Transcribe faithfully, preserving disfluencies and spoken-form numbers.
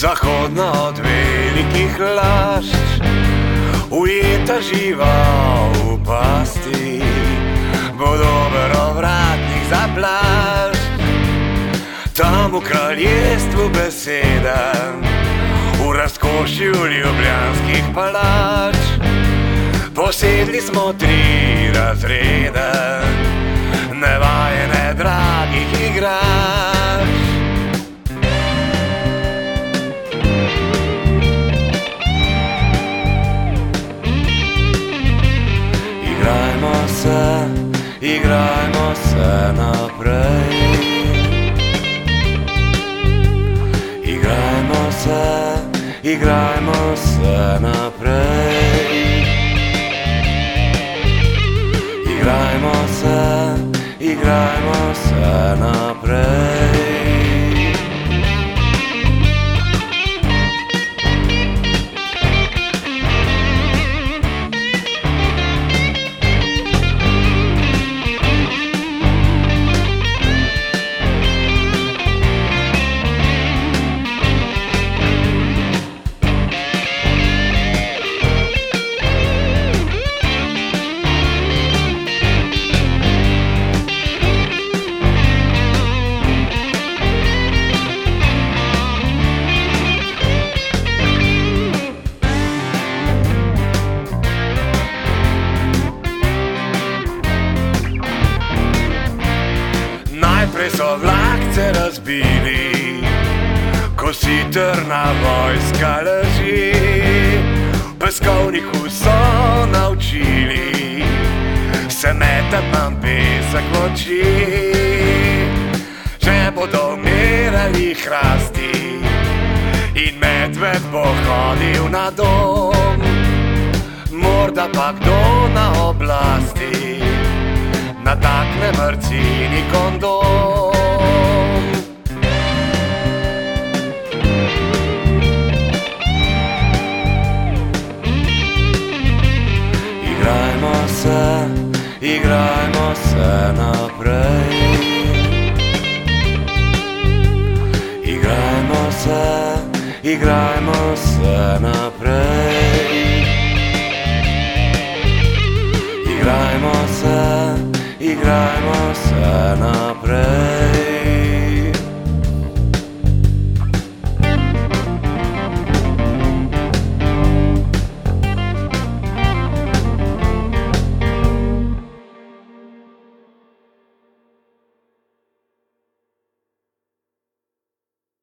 Zahodna od velikih lašč, ujeta živa v pasti, bo dober ovratnik za plašč. Tam v kraljestvu beseda, v razkošju ljubljanskih palač, posedli smo tri razreda, nevajene dragih igrač. Igrajmo se, igrajmo se naprej. Igrajmo se, igrajmo se naprej. Igrajmo se, igrajmo se naprej. Najprej so vlakce razbili, ko si trna vojska leži. V peskovniku so naučili se metat nam pesek v oči. Če bodo umirali hrasti in medved bo hodil na dom, morda pa kdo na oblasti natakne mrcini kondom. Igrajmo se, igrajmo se naprej. Igrajmo se, igrajmo se naprej. Igrajmo se, igrajmo se naprej.